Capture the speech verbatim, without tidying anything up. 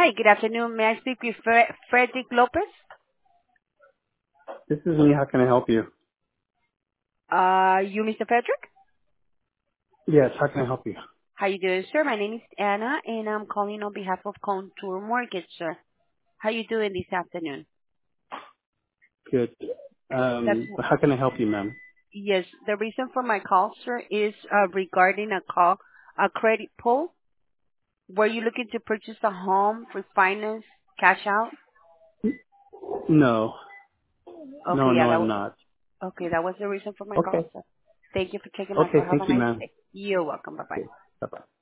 Hi, good afternoon. May I speak with Fre- Frederick Lopez? This is me. How can I help you? Uh, you, Mister Frederick? Yes, how can I help you? How you doing, sir? My name is Anna, and I'm calling on behalf of Contour Mortgage, sir. How you doing this afternoon? Good. That's Um, how can I help you, ma'am? yes. The reason for my call, sir, is uh, regarding a call, a credit pull. Were you looking to purchase a home, refinance, cash out? No. Okay, No, yeah, no, that I'm was not. okay. That was the reason for my call, Okay. sir. Thank you for taking my Okay, call. Have thank a you, nice ma'am. day. You're welcome. Bye bye. Okay. Bye-bye.